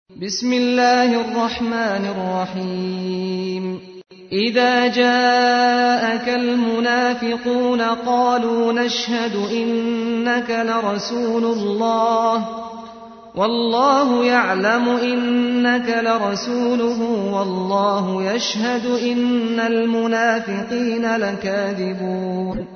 بسم الله الرحمن الرحيم إذا جاءك المنافقون قالوا نشهد إنك لرسول الله والله يعلم إنك لرسوله والله يشهد إن المنافقين لكاذبون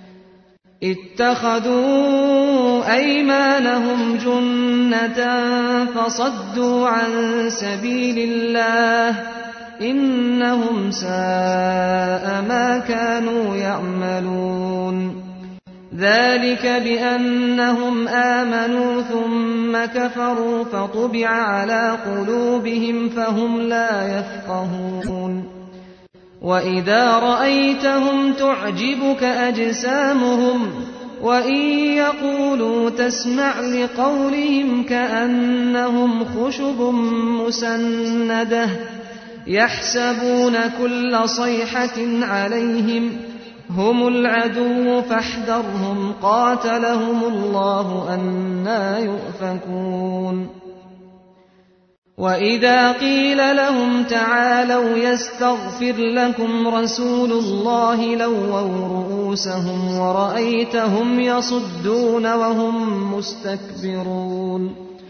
اتخذوا أيمانهم جنة فصدوا عن سبيل الله إنهم ساء ما كانوا يعملون ذلك بأنهم آمنوا ثم كفروا فطبع على قلوبهم فهم لا يفقهون وإذا رأيتهم تعجبك أجسامهم وإن يقولوا تسمع لقولهم كأنهم خشب مسندة يحسبون كل صيحة عليهم هم العدو فاحذرهم قاتلهم الله أنى يؤفكون وإذا قيل لهم تعالوا يستغفر لكم رسول الله لووا رؤوسهم ورأيتهم يصدون وهم مستكبرون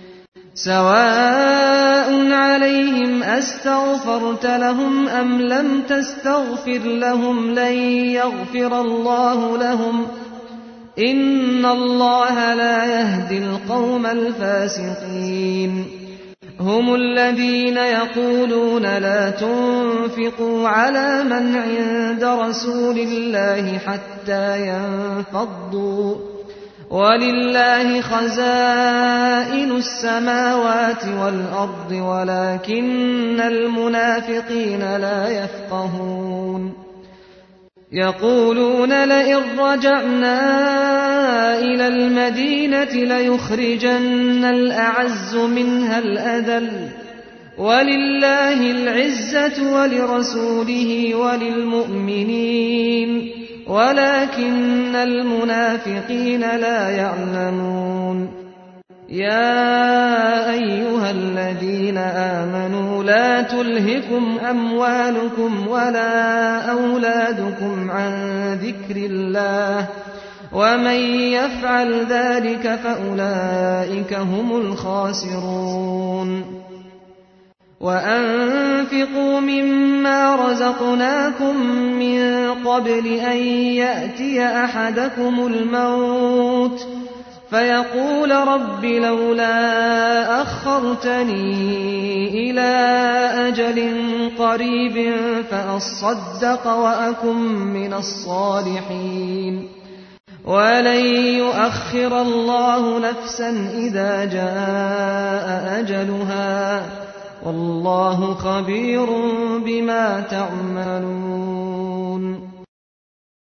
سواء عليهم أستغفرت لهم أم لم تستغفر لهم لن يغفر الله لهم إن الله لا يهدي القوم الفاسقين هم الذين يقولون لا تنفقوا على من عند رسول الله حتى ينفضوا ولله خزائن السماوات والأرض ولكن المنافقين لا يفقهون يقولون لئن رجعنا إلى المدينة ليخرجن الأعز منها الأذل ولله العزة ولرسوله وللمؤمنين ولكن المنافقين لا يعلمون يا أيها الذين آمنوا لا تلهكم أموالكم ولا أولادكم عن ذكر الله ومن يفعل ذلك فأولئك هم الخاسرون وأنفقوا مما رزقناكم من قبل أن يأتي أحدكم الموت فيقول رب لولا أخرتني إلى أجل قريب فأصدق وأكن من الصالحين ولن يؤخر الله نفسا إذا جاء أجلها والله خبير بما تعملون